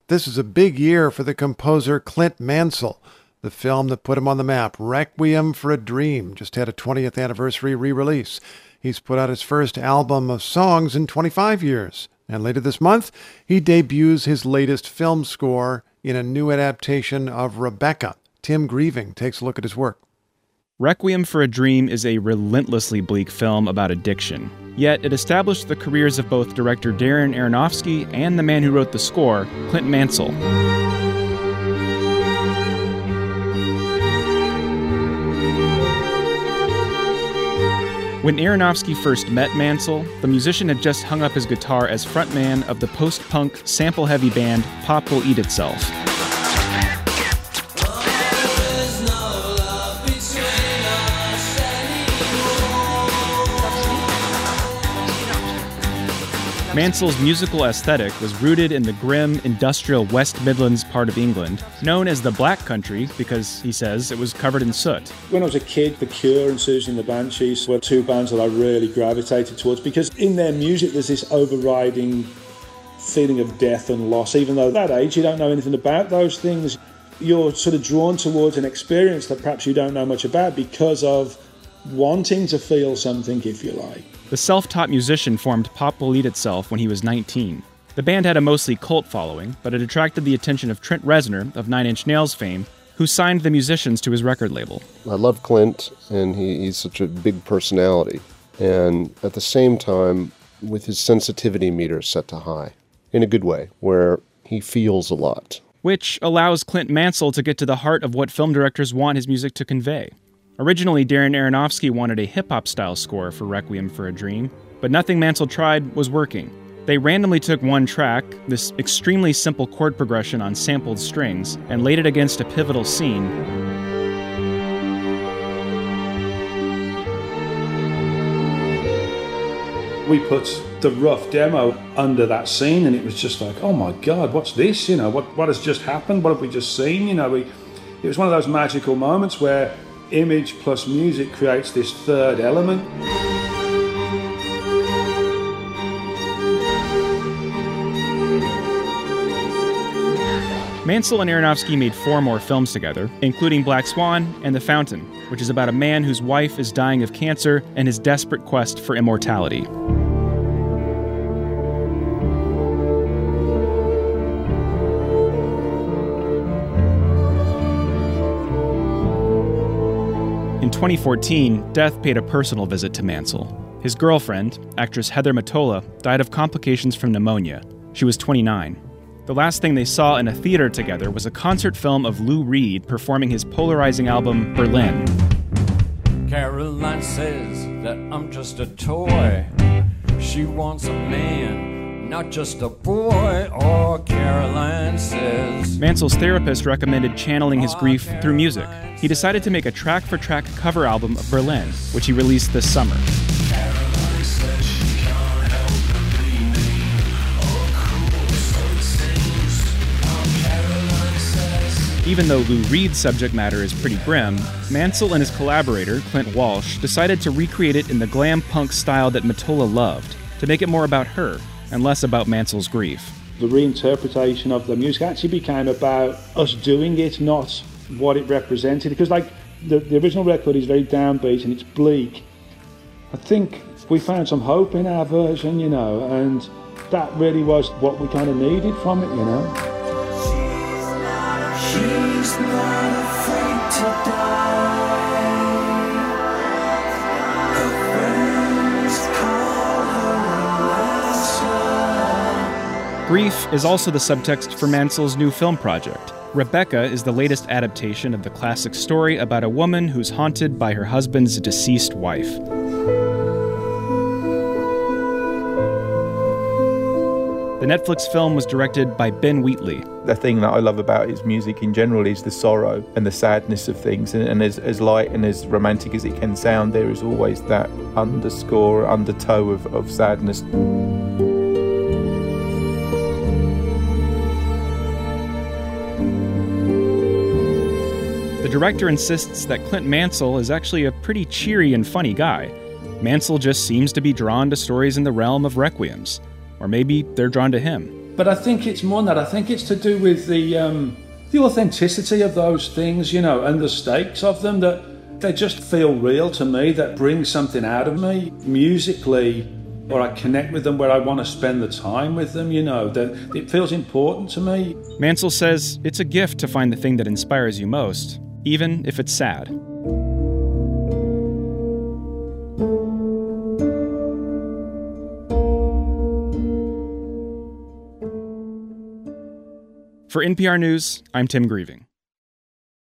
This is a big year for the composer Clint Mansell. The film that put him on the map, Requiem for a Dream, just had a 20th anniversary re-release. He's put out his first album of songs in 25 years. And later this month, he debuts his latest film score in a new adaptation of Rebecca. Tim Grieving takes a look at his work. Requiem for a Dream is a relentlessly bleak film about addiction. Yet it established the careers of both director Darren Aronofsky and the man who wrote the score, Clint Mansell. When Aronofsky first met Mansell, the musician had just hung up his guitar as frontman of the post-punk, sample-heavy band Pop Will Eat Itself. Mansell's musical aesthetic was rooted in the grim, industrial West Midlands part of England, known as the Black Country because, he says, it was covered in soot. When I was a kid, The Cure and Susie and the Banshees were two bands that I really gravitated towards because in their music there's this overriding feeling of death and loss. Even though at that age you don't know anything about those things, you're sort of drawn towards an experience that perhaps you don't know much about because of wanting to feel something, if you like. The self-taught musician formed Pop Will Eat Itself when he was 19. The band had a mostly cult following, but it attracted the attention of Trent Reznor of Nine Inch Nails fame, who signed the musicians to his record label. I love Clint, and he's such a big personality. And at the same time, with his sensitivity meter set to high, in a good way, where he feels a lot. Which allows Clint Mansell to get to the heart of what film directors want his music to convey. Originally, Darren Aronofsky wanted a hip-hop style score for Requiem for a Dream, but nothing Mansell tried was working. They randomly took one track, this extremely simple chord progression on sampled strings, and laid it against a pivotal scene. We put the rough demo under that scene and it was just like, oh my God, what's this? You know, what has just happened? What have we just seen? You know, it was one of those magical moments where image plus music creates this third element. Mansell and Aronofsky made 4 more films together, including Black Swan and The Fountain, which is about a man whose wife is dying of cancer and his desperate quest for immortality. In 2014, death paid a personal visit to Mansell. His girlfriend, actress Heather Mottola, died of complications from pneumonia. She was 29. The last thing they saw in a theater together was a concert film of Lou Reed performing his polarizing album, Berlin. Caroline says that I'm just a toy. She wants a man, not just a boy. Oh, Caroline says. Mansell's therapist recommended channeling his grief through music. He decided to make a track-for-track cover album of Berlin, which he released this summer. Even though Lou Reed's subject matter is pretty grim, Mansell and his collaborator, Clint Walsh, decided to recreate it in the glam punk style that Mottola loved, to make it more about her and less about Mansell's grief. The reinterpretation of the music actually became about us doing it, not what it represented. Because like the original record is very downbeat and it's bleak. I think we found some hope in our version, you know, and that really was what we kind of needed from it, you know. She's not afraid to die. Her friends call her Alexa. Grief is also the subtext for Mansell's new film project. Rebecca is the latest adaptation of the classic story about a woman who's haunted by her husband's deceased wife. The Netflix film was directed by Ben Wheatley. The thing that I love about his music in general is the sorrow and the sadness of things. And as light and as romantic as it can sound, there is always that undertow of sadness. The director insists that Clint Mansell is actually a pretty cheery and funny guy. Mansell just seems to be drawn to stories in the realm of requiems. Or maybe they're drawn to him. But I think it's more than that. I think it's to do with the authenticity of those things, you know, and the stakes of them, that they just feel real to me, that bring something out of me musically, or I connect with them where I want to spend the time with them, you know, that it feels important to me. Mansell says it's a gift to find the thing that inspires you most, even if it's sad. For NPR News, I'm Tim Grieving.